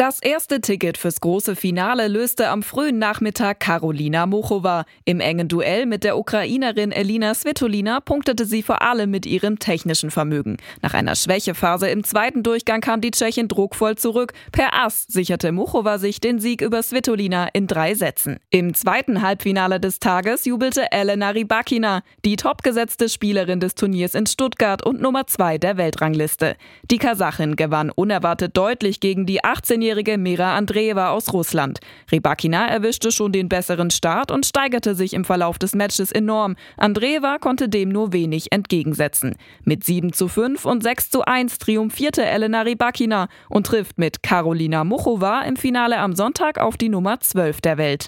Das erste Ticket fürs große Finale löste am frühen Nachmittag Karolina Muchova. Im engen Duell mit der Ukrainerin Elina Svitolina punktete sie vor allem mit ihrem technischen Vermögen. Nach einer Schwächephase im zweiten Durchgang kam die Tschechin druckvoll zurück. Per Ass sicherte Muchova sich den Sieg über Svitolina in 3 Sätzen. Im zweiten Halbfinale des Tages jubelte Elena Rybakina, die topgesetzte Spielerin des Turniers in Stuttgart und Nummer 2 der Weltrangliste. Die Kasachin gewann unerwartet deutlich gegen die 18-jährige Mira Andreeva aus Russland. Rybakina erwischte schon den besseren Start und steigerte sich im Verlauf des Matches enorm. Andreeva konnte dem nur wenig entgegensetzen. Mit 7:5 und 6:1 triumphierte Elena Rybakina und trifft mit Karolina Muchova im Finale am Sonntag auf die Nummer 12 der Welt.